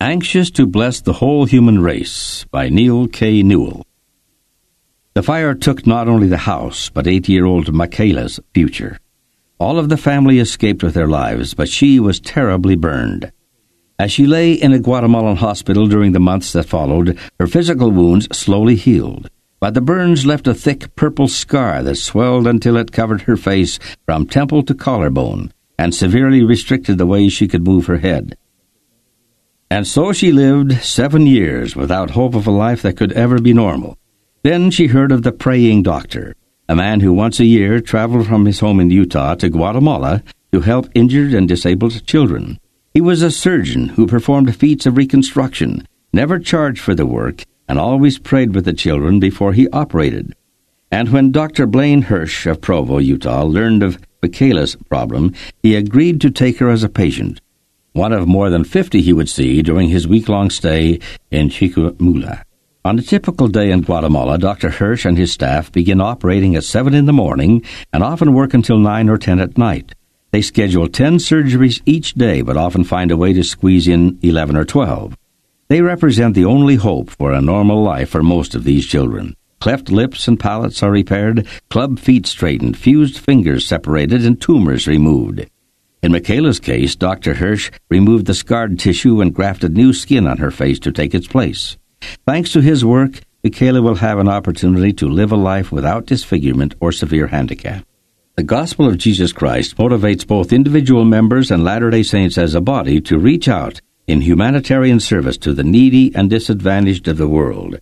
Anxious to Bless the Whole Human Race by Neil K. Newell. The fire took not only the house, but 8-year-old Michaela's future. All of the family escaped with their lives, but she was terribly burned. As she lay in a Guatemalan hospital during the months that followed, her physical wounds slowly healed, but the burns left a thick purple scar that swelled until it covered her face from temple to collarbone and severely restricted the way she could move her head. And so she lived 7 years without hope of a life that could ever be normal. Then she heard of the praying doctor, a man who once a year traveled from his home in Utah to Guatemala to help injured and disabled children. He was a surgeon who performed feats of reconstruction, never charged for the work, and always prayed with the children before he operated. And when Dr. Blaine Hirsch of Provo, Utah, learned of Michaela's problem, he agreed to take her as a patient, one of more than 50 he would see during his week-long stay in Chiquimula. On a typical day in Guatemala, Dr. Hirsch and his staff begin operating at 7 in the morning and often work until 9 or 10 at night. They schedule 10 surgeries each day, but often find a way to squeeze in 11 or 12. They represent the only hope for a normal life for most of these children. Cleft lips and palates are repaired, club feet straightened, fused fingers separated, and tumors removed. In Michaela's case, Dr. Hirsch removed the scarred tissue and grafted new skin on her face to take its place. Thanks to his work, Michaela will have an opportunity to live a life without disfigurement or severe handicap. The gospel of Jesus Christ motivates both individual members and Latter-day Saints as a body to reach out in humanitarian service to the needy and disadvantaged of the world.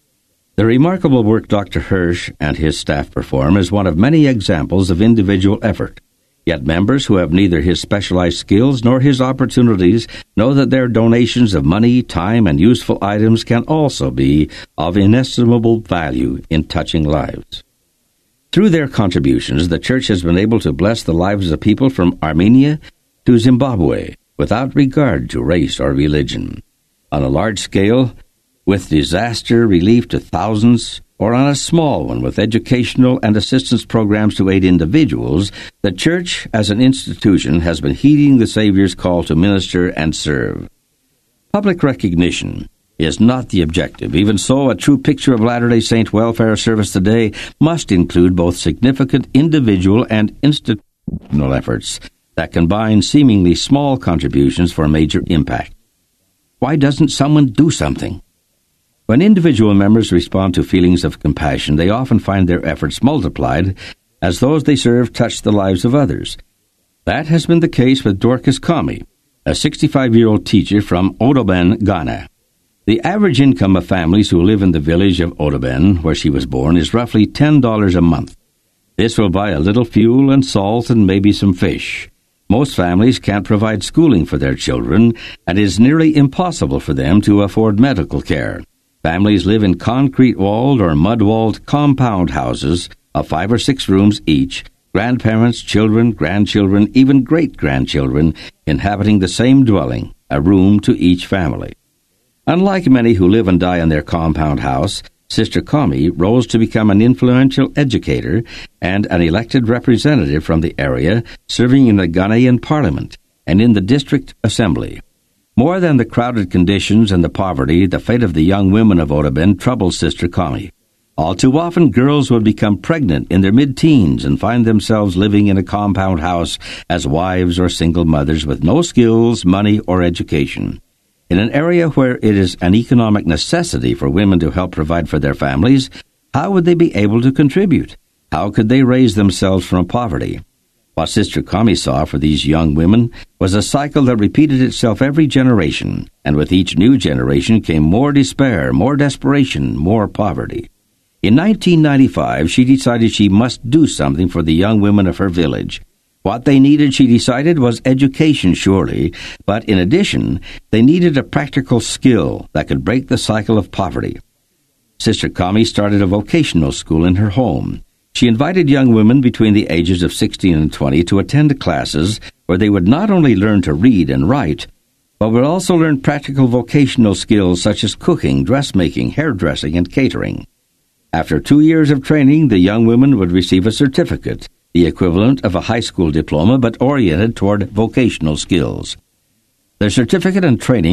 The remarkable work Dr. Hirsch and his staff perform is one of many examples of individual effort. Yet members who have neither his specialized skills nor his opportunities know that their donations of money, time, and useful items can also be of inestimable value in touching lives. Through their contributions, the Church has been able to bless the lives of people from Armenia to Zimbabwe without regard to race or religion. On a large scale, with disaster relief to thousands, or on a small one with educational and assistance programs to aid individuals, the Church as an institution has been heeding the Savior's call to minister and serve. Public recognition is not the objective. Even so, a true picture of Latter-day Saint welfare service today must include both significant individual and institutional efforts that combine seemingly small contributions for major impact. Why doesn't someone do something? When individual members respond to feelings of compassion, they often find their efforts multiplied as those they serve touch the lives of others. That has been the case with Dorcas Kami, a 65-year-old teacher from Odoben, Ghana. The average income of families who live in the village of Odoben, where she was born, is roughly $10 a month. This will buy a little fuel and salt and maybe some fish. Most families can't provide schooling for their children, and it is nearly impossible for them to afford medical care. Families live in concrete-walled or mud-walled compound houses of 5 or 6 rooms each, grandparents, children, grandchildren, even great-grandchildren inhabiting the same dwelling, a room to each family. Unlike many who live and die in their compound house, Sister Kami rose to become an influential educator and an elected representative from the area, serving in the Ghanaian Parliament and in the District Assembly. More than the crowded conditions and the poverty, the fate of the young women of Odoben troubled Sister Kami. All too often, girls would become pregnant in their mid-teens and find themselves living in a compound house as wives or single mothers with no skills, money, or education. In an area where it is an economic necessity for women to help provide for their families, how would they be able to contribute? How could they raise themselves from poverty? What Sister Kami saw for these young women was a cycle that repeated itself every generation, and with each new generation came more despair, more desperation, more poverty. In 1995, she decided she must do something for the young women of her village. What they needed, she decided, was education, surely, but in addition, they needed a practical skill that could break the cycle of poverty. Sister Kami started a vocational school in her home. She invited young women between the ages of 16 and 20 to attend classes where they would not only learn to read and write, but would also learn practical vocational skills such as cooking, dressmaking, hairdressing, and catering. After 2 years of training, the young women would receive a certificate, the equivalent of a high school diploma, but oriented toward vocational skills. Their certificate and training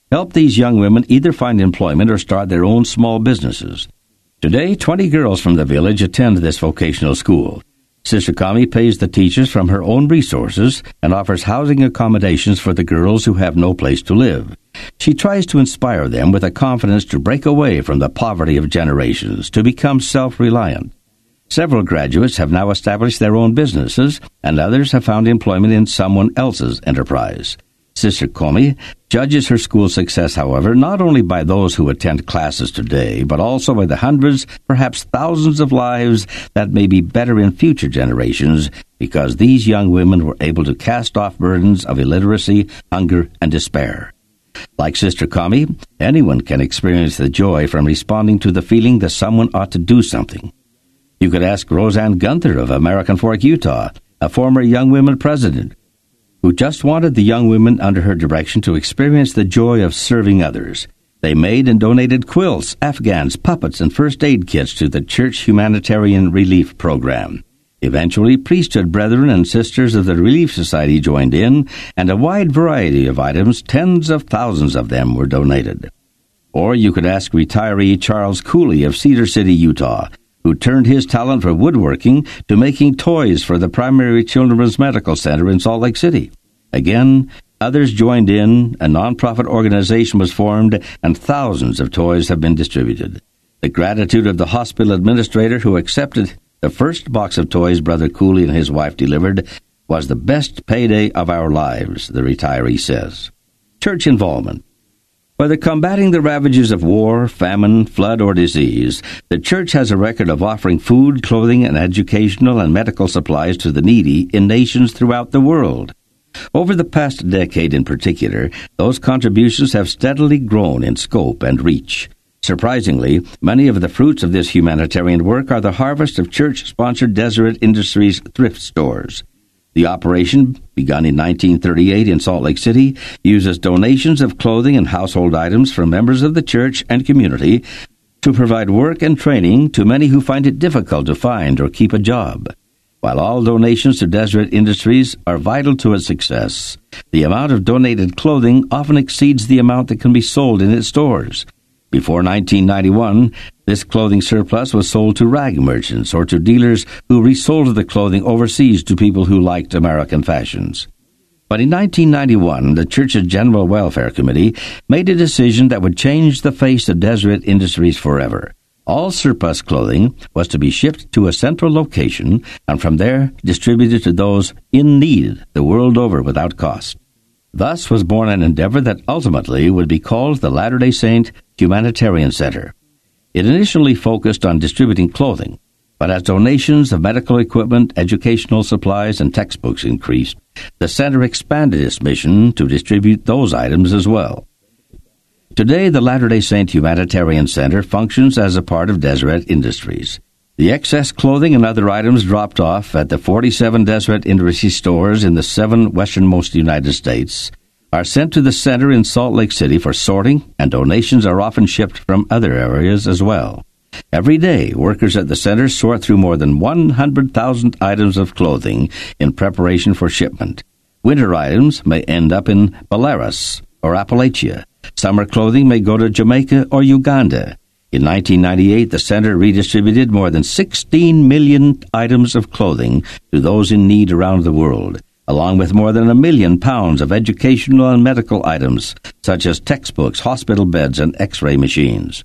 help these young women either find employment or start their own small businesses. Today, 20 girls from the village attend this vocational school. Sister Kami pays the teachers from her own resources and offers housing accommodations for the girls who have no place to live. She tries to inspire them with a confidence to break away from the poverty of generations, to become self-reliant. Several graduates have now established their own businesses, and others have found employment in someone else's enterprise. Sister Kami judges her school's success, however, not only by those who attend classes today, but also by the hundreds, perhaps thousands of lives that may be better in future generations, because these young women were able to cast off burdens of illiteracy, hunger, and despair. Like Sister Kami, anyone can experience the joy from responding to the feeling that someone ought to do something. You could ask Roseanne Gunther of American Fork, Utah, a former Young Women president, who just wanted the young women under her direction to experience the joy of serving others. They made and donated quilts, afghans, puppets, and first aid kits to the Church Humanitarian Relief Program. Eventually, priesthood brethren and sisters of the Relief Society joined in, and a wide variety of items, tens of thousands of them, were donated. Or you could ask retiree Charles Cooley of Cedar City, Utah, who turned his talent for woodworking to making toys for the Primary Children's Medical Center in Salt Lake City. Again, others joined in, a nonprofit organization was formed, and thousands of toys have been distributed. The gratitude of the hospital administrator who accepted the first box of toys Brother Cooley and his wife delivered was the best payday of our lives, the retiree says. Church involvement. Whether combating the ravages of war, famine, flood, or disease, the church has a record of offering food, clothing, and educational and medical supplies to the needy in nations throughout the world. Over the past decade in particular, those contributions have steadily grown in scope and reach. Surprisingly, many of the fruits of this humanitarian work are the harvest of church-sponsored Deseret Industries thrift stores. The operation, begun in 1938 in Salt Lake City, uses donations of clothing and household items from members of the church and community to provide work and training to many who find it difficult to find or keep a job. While all donations to Deseret Industries are vital to its success, the amount of donated clothing often exceeds the amount that can be sold in its stores. Before 1991, this clothing surplus was sold to rag merchants or to dealers who resold the clothing overseas to people who liked American fashions. But in 1991, the Church's General Welfare Committee made a decision that would change the face of Deseret Industries forever. All surplus clothing was to be shipped to a central location and from there distributed to those in need the world over without cost. Thus was born an endeavor that ultimately would be called the Latter-day Saint Humanitarian Center. It initially focused on distributing clothing, but as donations of medical equipment, educational supplies, and textbooks increased, the center expanded its mission to distribute those items as well. Today, the Latter-day Saint Humanitarian Center functions as a part of Deseret Industries. The excess clothing and other items dropped off at the 47 Deseret Industries stores in the 7 westernmost United States are sent to the center in Salt Lake City for sorting, and donations are often shipped from other areas as well. Every day, workers at the center sort through more than 100,000 items of clothing in preparation for shipment. Winter items may end up in Belarus or Appalachia. Summer clothing may go to Jamaica or Uganda. In 1998, the center redistributed more than 16 million items of clothing to those in need around the world, along with more than 1 million pounds of educational and medical items, such as textbooks, hospital beds, and X-ray machines.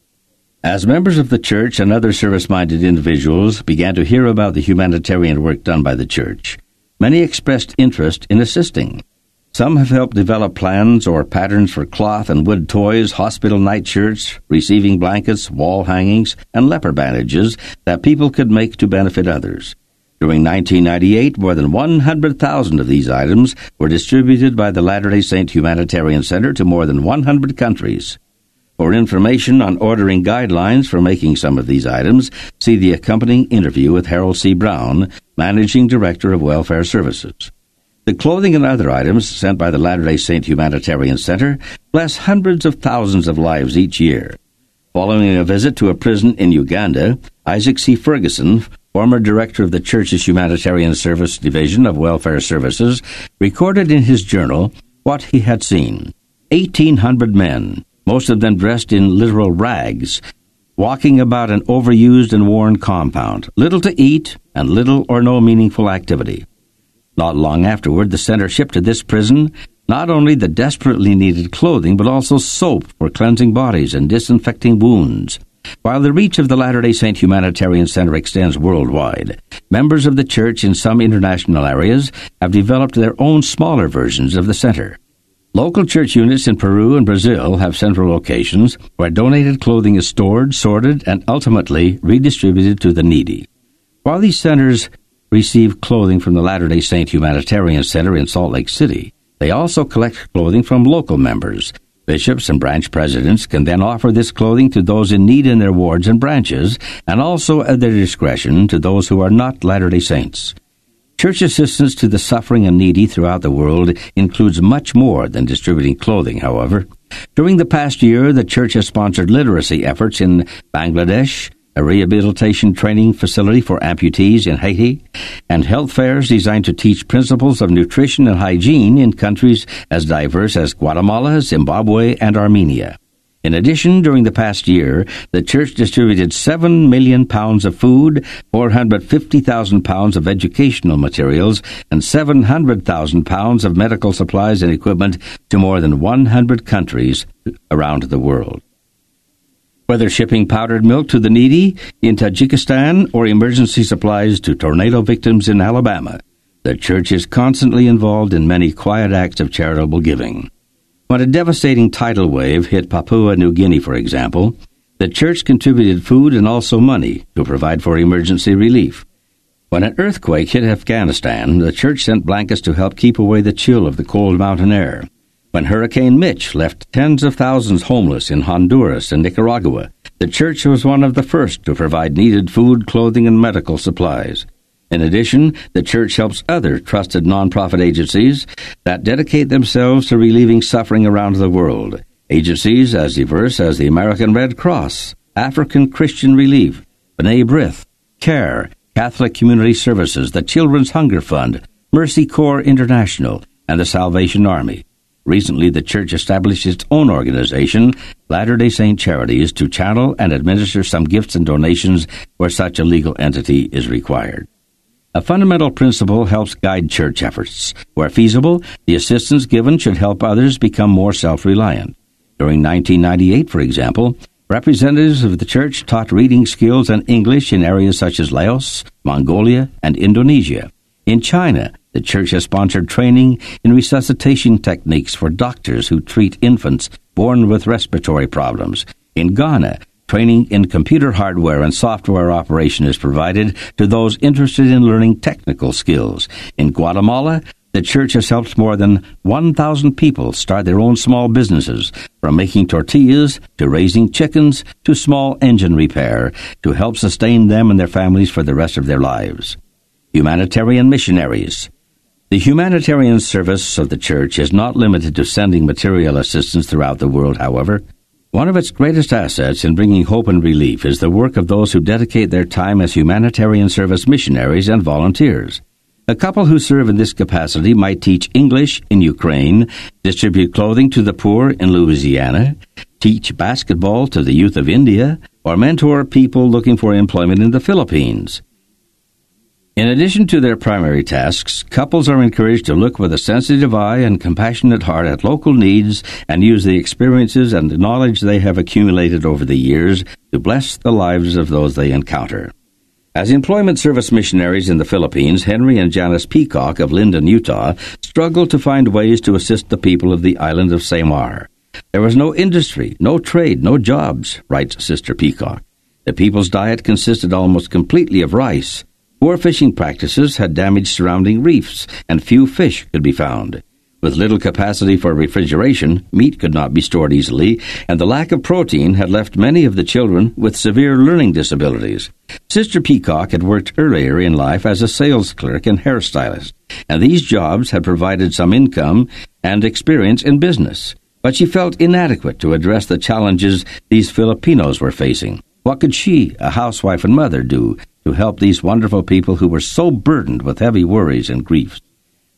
As members of the church and other service-minded individuals began to hear about the humanitarian work done by the church, many expressed interest in assisting. Some have helped develop plans or patterns for cloth and wood toys, hospital nightshirts, receiving blankets, wall hangings, and leper bandages that people could make to benefit others. During 1998, more than 100,000 of these items were distributed by the Latter-day Saint Humanitarian Center to more than 100 countries. For information on ordering guidelines for making some of these items, see the accompanying interview with Harold C. Brown, Managing Director of Welfare Services. The clothing and other items sent by the Latter-day Saint Humanitarian Center bless hundreds of thousands of lives each year. Following a visit to a prison in Uganda, Isaac C. Ferguson, former director of the Church's Humanitarian Service Division of Welfare Services, recorded in his journal what he had seen. 1,800 men, most of them dressed in literal rags, walking about an overused and worn compound, little to eat and little or no meaningful activity. Not long afterward, the center shipped to this prison not only the desperately needed clothing, but also soap for cleansing bodies and disinfecting wounds. While the reach of the Latter-day Saint Humanitarian Center extends worldwide, members of the church in some international areas have developed their own smaller versions of the center. Local church units in Peru and Brazil have central locations where donated clothing is stored, sorted, and ultimately redistributed to the needy. While these centers receive clothing from the Latter-day Saint Humanitarian Center in Salt Lake City, they also collect clothing from local members. Bishops and branch presidents can then offer this clothing to those in need in their wards and branches, and also at their discretion to those who are not Latter-day Saints. Church assistance to the suffering and needy throughout the world includes much more than distributing clothing, however. During the past year, the church has sponsored literacy efforts in Bangladesh, a rehabilitation training facility for amputees in Haiti, and health fairs designed to teach principles of nutrition and hygiene in countries as diverse as Guatemala, Zimbabwe, and Armenia. In addition, during the past year, the church distributed 7 million pounds of food, 450,000 pounds of educational materials, and 700,000 pounds of medical supplies and equipment to more than 100 countries around the world. Whether shipping powdered milk to the needy in Tajikistan or emergency supplies to tornado victims in Alabama, the church is constantly involved in many quiet acts of charitable giving. When a devastating tidal wave hit Papua New Guinea, for example, the church contributed food and also money to provide for emergency relief. When an earthquake hit Afghanistan, the church sent blankets to help keep away the chill of the cold mountain air. When Hurricane Mitch left tens of thousands homeless in Honduras and Nicaragua, the church was one of the first to provide needed food, clothing, and medical supplies. In addition, the church helps other trusted nonprofit agencies that dedicate themselves to relieving suffering around the world. Agencies as diverse as the American Red Cross, African Christian Relief, B'nai B'rith, CARE, Catholic Community Services, the Children's Hunger Fund, Mercy Corps International, and the Salvation Army. Recently, the church established its own organization, Latter-day Saint Charities, to channel and administer some gifts and donations where such a legal entity is required. A fundamental principle helps guide church efforts. Where feasible, the assistance given should help others become more self-reliant. During 1998, for example, representatives of the church taught reading skills and English in areas such as Laos, Mongolia, and Indonesia. In China, the church has sponsored training in resuscitation techniques for doctors who treat infants born with respiratory problems. In Ghana, training in computer hardware and software operation is provided to those interested in learning technical skills. In Guatemala, the church has helped more than 1,000 people start their own small businesses, from making tortillas to raising chickens to small engine repair, to help sustain them and their families for the rest of their lives. Humanitarian missionaries. The humanitarian service of the church is not limited to sending material assistance throughout the world, however. One of its greatest assets in bringing hope and relief is the work of those who dedicate their time as humanitarian service missionaries and volunteers. A couple who serve in this capacity might teach English in Ukraine, distribute clothing to the poor in Louisiana, teach basketball to the youth of India, or mentor people looking for employment in the Philippines. In addition to their primary tasks, couples are encouraged to look with a sensitive eye and compassionate heart at local needs and use the experiences and knowledge they have accumulated over the years to bless the lives of those they encounter. As employment service missionaries in the Philippines, Henry and Janice Peacock of Linden, Utah, struggled to find ways to assist the people of the island of Samar. There was no industry, no trade, no jobs, writes Sister Peacock. The people's diet consisted almost completely of rice. Poor fishing practices had damaged surrounding reefs, and few fish could be found. With little capacity for refrigeration, meat could not be stored easily, and the lack of protein had left many of the children with severe learning disabilities. Sister Peacock had worked earlier in life as a sales clerk and hairstylist, and these jobs had provided some income and experience in business. But she felt inadequate to address the challenges these Filipinos were facing. What could she, a housewife and mother, do to help these wonderful people who were so burdened with heavy worries and griefs?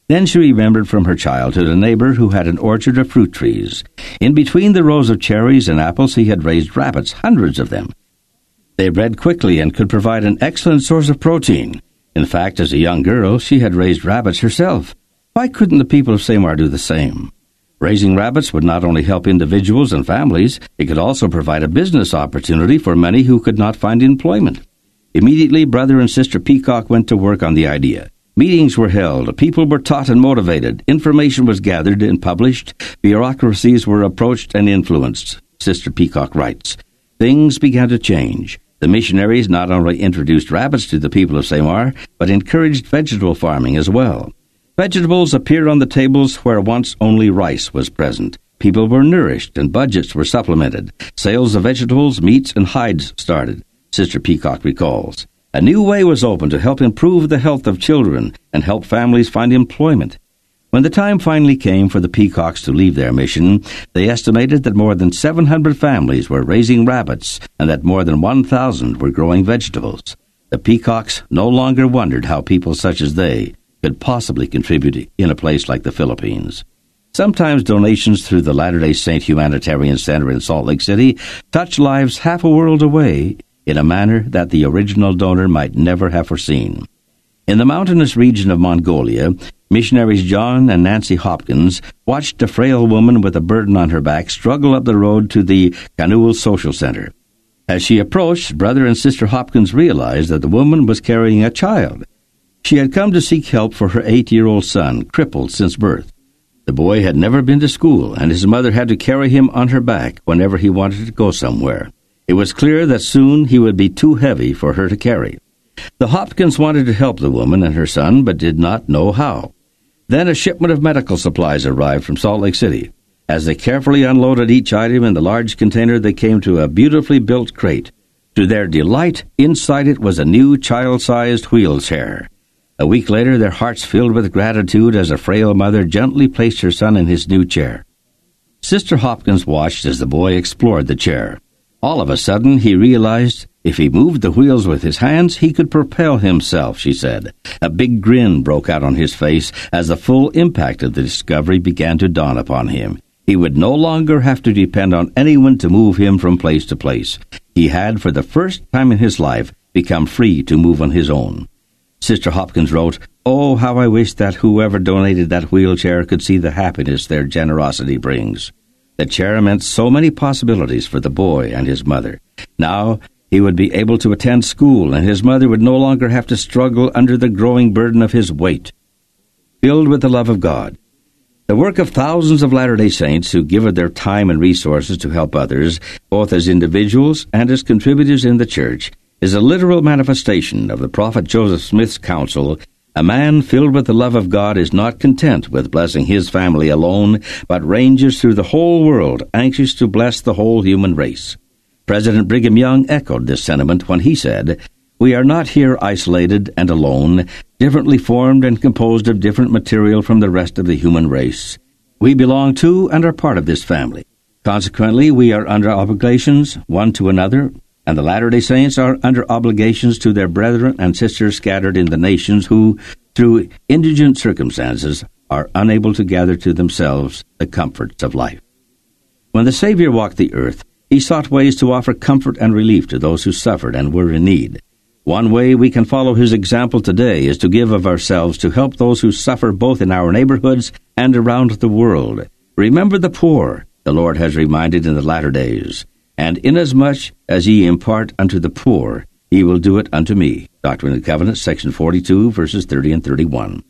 Then she remembered from her childhood a neighbor who had an orchard of fruit trees. In between the rows of cherries and apples he had raised rabbits, hundreds of them. They bred quickly and could provide an excellent source of protein. In fact, as a young girl, she had raised rabbits herself. Why couldn't the people of Samar do the same? Raising rabbits would not only help individuals and families, it could also provide a business opportunity for many who could not find employment. Immediately, Brother and Sister Peacock went to work on the idea. Meetings were held, people were taught and motivated, information was gathered and published, bureaucracies were approached and influenced. Sister Peacock writes, "Things began to change. The missionaries not only introduced rabbits to the people of Samar, but encouraged vegetable farming as well. Vegetables appeared on the tables where once only rice was present. People were nourished and budgets were supplemented. Sales of vegetables, meats, and hides started," Sister Peacock recalls. A new way was opened to help improve the health of children and help families find employment. When the time finally came for the Peacocks to leave their mission, they estimated that more than 700 families were raising rabbits and that more than 1,000 were growing vegetables. The Peacocks no longer wondered how people such as they could possibly contribute in a place like the Philippines. Sometimes donations through the Latter-day Saint Humanitarian Center in Salt Lake City touch lives half a world away in a manner that the original donor might never have foreseen. In the mountainous region of Mongolia, missionaries John and Nancy Hopkins watched a frail woman with a burden on her back struggle up the road to the Kanuul Social Center. As she approached, Brother and Sister Hopkins realized that the woman was carrying a child. She had come to seek help for her 8-year-old son, crippled since birth. The boy had never been to school, and his mother had to carry him on her back whenever he wanted to go somewhere. It was clear that soon he would be too heavy for her to carry. The Hopkins wanted to help the woman and her son, but did not know how. Then a shipment of medical supplies arrived from Salt Lake City. As they carefully unloaded each item in the large container, they came to a beautifully built crate. To their delight, inside it was a new child-sized wheelchair. A week later, their hearts filled with gratitude as a frail mother gently placed her son in his new chair. Sister Hopkins watched as the boy explored the chair. All of a sudden, he realized if he moved the wheels with his hands, he could propel himself, she said. A big grin broke out on his face as the full impact of the discovery began to dawn upon him. He would no longer have to depend on anyone to move him from place to place. He had, for the first time in his life, become free to move on his own. Sister Hopkins wrote, "Oh, how I wish that whoever donated that wheelchair could see the happiness their generosity brings." The chair meant so many possibilities for the boy and his mother. Now he would be able to attend school, and his mother would no longer have to struggle under the growing burden of his weight. Filled with the love of God. The work of thousands of Latter-day Saints who give of their time and resources to help others, both as individuals and as contributors in the church, is a literal manifestation of the prophet Joseph Smith's counsel. A man filled with the love of God is not content with blessing his family alone, but ranges through the whole world, anxious to bless the whole human race. President Brigham Young echoed this sentiment when he said, "We are not here isolated and alone, differently formed and composed of different material from the rest of the human race. We belong to and are part of this family. Consequently, we are under obligations one to another, and the Latter-day Saints are under obligations to their brethren and sisters scattered in the nations who, through indigent circumstances, are unable to gather to themselves the comforts of life." When the Savior walked the earth, he sought ways to offer comfort and relief to those who suffered and were in need. One way we can follow his example today is to give of ourselves to help those who suffer both in our neighborhoods and around the world. Remember the poor, the Lord has reminded in the latter days. And inasmuch as ye impart unto the poor, ye will do it unto me. Doctrine and Covenants, section 42, verses 30 and 31.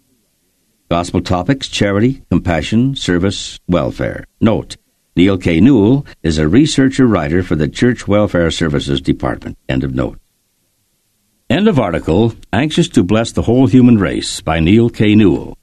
Gospel topics: charity, compassion, service, welfare. Note, Neil K. Newell is a researcher-writer for the Church Welfare Services Department. End of note. End of article, Anxious to Bless the Whole Human Race by Neil K. Newell.